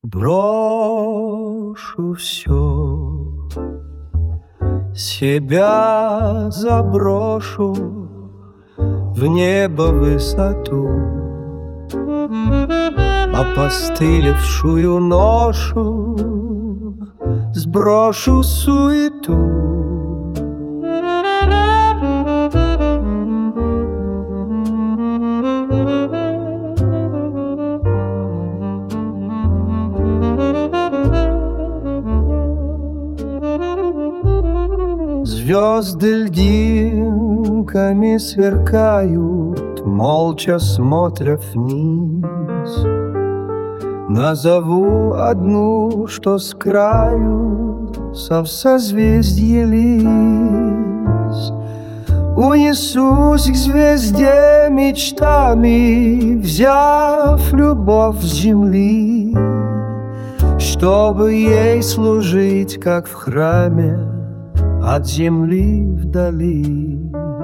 Брошу все, себя заброшу в небо высоту, опостылевшую ношу сброшу суету. Звезды льдинками сверкают, молча смотря вниз. Назову одну, что с краю со созвездья лис. Унесусь к звезде мечтами, взяв любовь с земли, чтобы ей служить, как в храме, от земли вдали.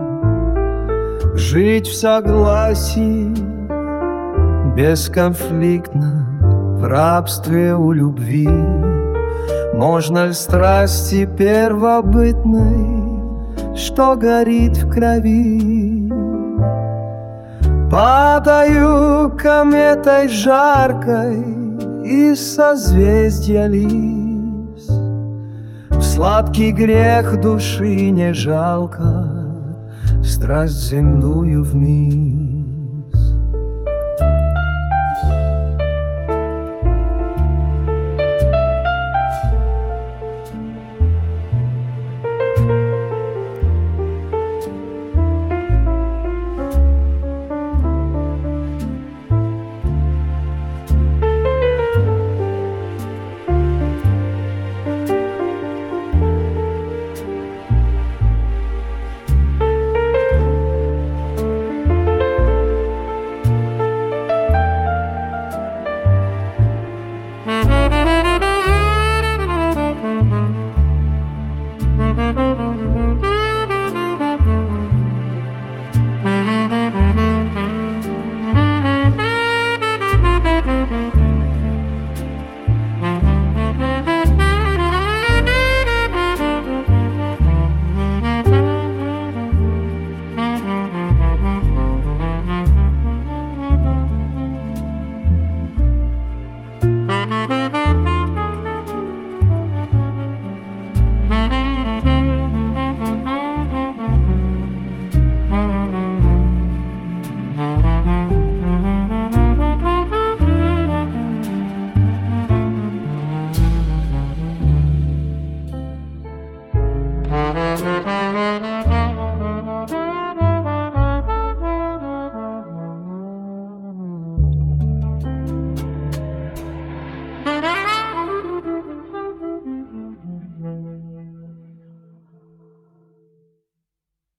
Жить в согласии, бесконфликтно, в рабстве у любви. Можно ли страсти первобытной, что горит в крови? Падаю кометой жаркой из созвездья лис. Сладкий грех души не жалко, страсть земную вниз.